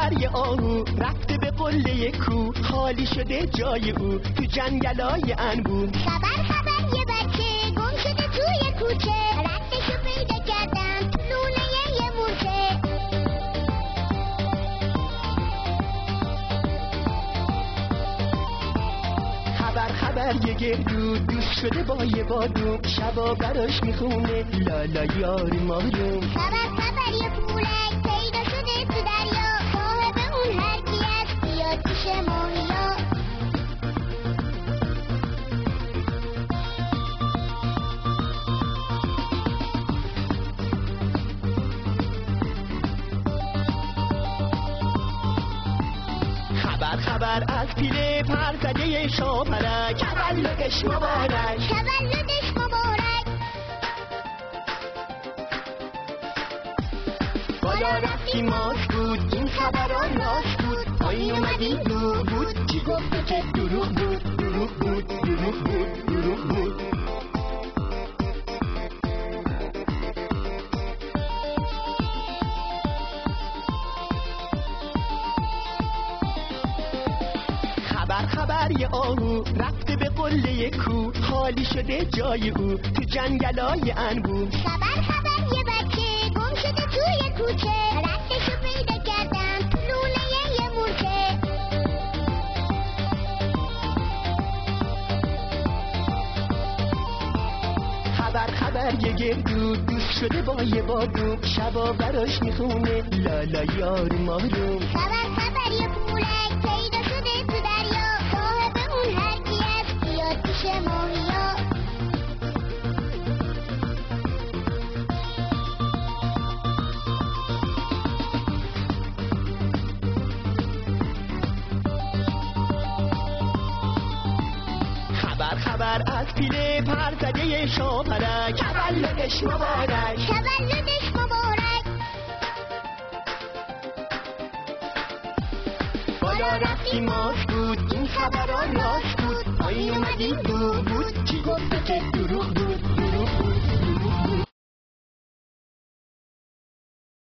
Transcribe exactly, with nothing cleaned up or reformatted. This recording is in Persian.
خبر یه آهو رفته به قله کو، خالی شده جای او تو جنگلای انبوه. خبر خبر یه بچه گم شده توی کوچه، ردشو پیدا کردم تو لونه یه مورچه. خبر خبر یه گردو دوست شده با یه بادو، شبا براش میخونه لالا یار مارو. خبر خبر یه پولک پیدا شده تو دریا، صاحب اون هر کی است بیاد پیش ماهیا. خبر خبر از پیله پرزده شاپرک، تولدش مبارک تولدش مبارک. بالا رفتی ماش بود این خبران راست بود، پایین اومدی دور بود چی گفته که دروغ بود دروغ بود دروغ بود دروغ بود. خبر خبر یه آهو رفته به قله کو، خالی شده جای او تو جنگلای انبوه. خبر خبر یه بچه گم شده توی کوچه، ردشو پیدا کردم تو لونه یه مورچه. خبر خبر یه گردو دوست شده با یه بادو، شبا براش میخونه لالا یار مارو. خبر خبر یه پولک پیدا شده تو دریا، صاحب اون هر کی است بیاد پیش ماهیا. خبر خبر از پیله پرزده شاپرک، تولدش مبارک تولدش مبارک. بالا رفتی ماش بود این خبران راست بود، پایین اومدی دور بود چی گفته که دروغ